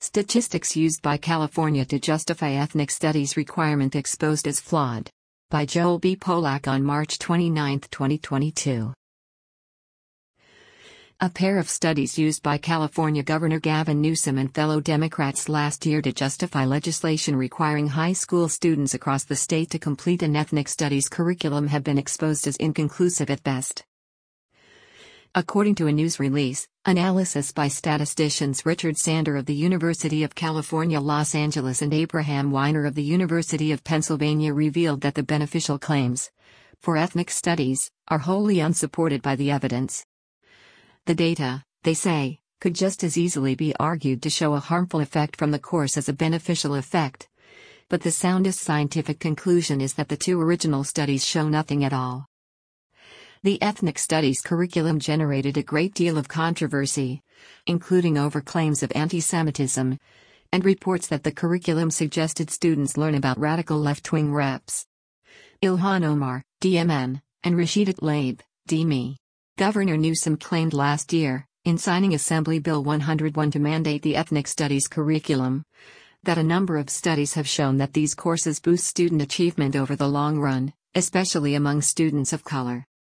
Statistics used by California to justify ethnic studies requirement exposed as flawed. By Joel B. Polak on March 29, 2022. A pair of studies used by California Governor Gavin Newsom and fellow Democrats last year to justify legislation requiring high school students across the state to complete an ethnic studies curriculum have been exposed as inconclusive at best. According to a news release, analysis by statisticians Richard Sander of the University of California, Los Angeles and Abraham Weiner of the University of Pennsylvania revealed that the beneficial claims for ethnic studies are wholly unsupported by the evidence. The data, they say, could just as easily be argued to show a harmful effect from the course as a beneficial effect. But the soundest scientific conclusion is that the two original studies show nothing at all. The ethnic studies curriculum generated a great deal of controversy, including over claims of anti-Semitism, and reports that the curriculum suggested students learn about radical left-wing reps. Ilhan Omar, DMN, and Rashida Tlaib, DME. Governor Newsom claimed last year, in signing Assembly Bill 101 to mandate the ethnic studies curriculum, that a number of studies have shown that these courses boost student achievement over the long run, especially among students of color.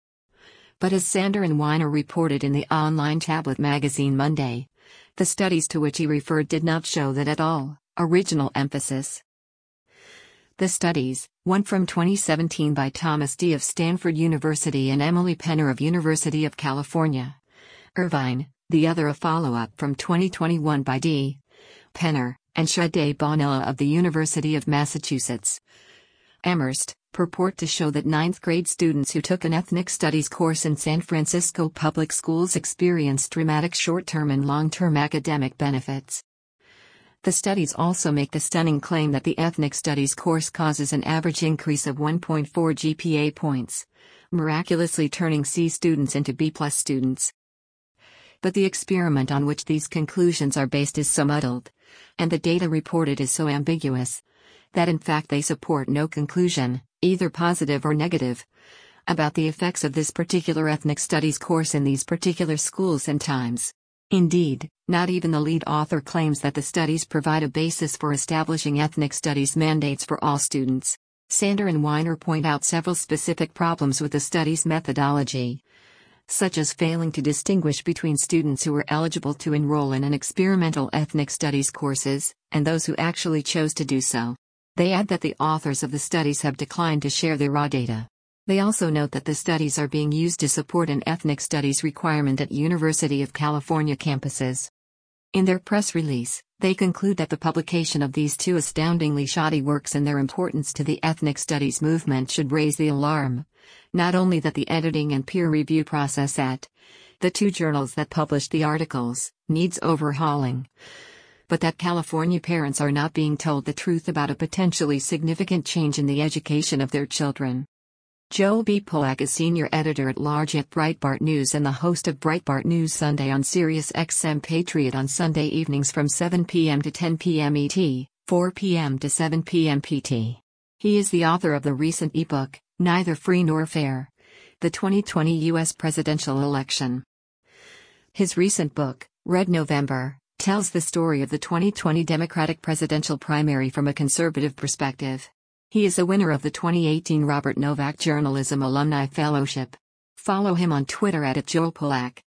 But as Sander and Weiner reported in the online tablet magazine Monday, the studies to which he referred did not show that at all. Original emphasis. The studies, one from 2017 by Thomas D. of Stanford University and Emily Penner of University of California, Irvine, the other a follow-up from 2021 by D. Penner and Sade Bonilla of the University of Massachusetts Amherst, purport to show that 9th grade students who took an ethnic studies course in San Francisco public schools experienced dramatic short-term and long-term academic benefits. The studies also make the stunning claim that the ethnic studies course causes an average increase of 1.4 GPA points, miraculously turning C students into B+ students. But the experiment on which these conclusions are based is so muddled, and the data reported is so ambiguous, that in fact they support no conclusion, either positive or negative, about the effects of this particular ethnic studies course in these particular schools and times. Indeed, not even the lead author claims that the studies provide a basis for establishing ethnic studies mandates for all students. Sander and Weiner point out several specific problems with the studies methodology, such as failing to distinguish between students who were eligible to enroll in an experimental ethnic studies courses, and those who actually chose to do so. They add that the authors of the studies have declined to share their raw data. They also note that the studies are being used to support an ethnic studies requirement at University of California campuses. In their press release, they conclude that the publication of these two astoundingly shoddy works and their importance to the ethnic studies movement should raise the alarm, not only that the editing and peer review process at the two journals that published the articles needs overhauling, but that California parents are not being told the truth about a potentially significant change in the education of their children. Joel B. Polak is senior editor-at-large at Breitbart News and the host of Breitbart News Sunday on Sirius XM Patriot on Sunday evenings from 7 p.m. to 10 p.m. ET, 4 p.m. to 7 p.m. PT. He is the author of the recent ebook, Neither Free Nor Fair: The 2020 U.S. Presidential Election. His recent book, Red November, tells the story of the 2020 Democratic presidential primary from a conservative perspective. He is a winner of the 2018 Robert Novak Journalism Alumni Fellowship. Follow him on Twitter @JoelPolak.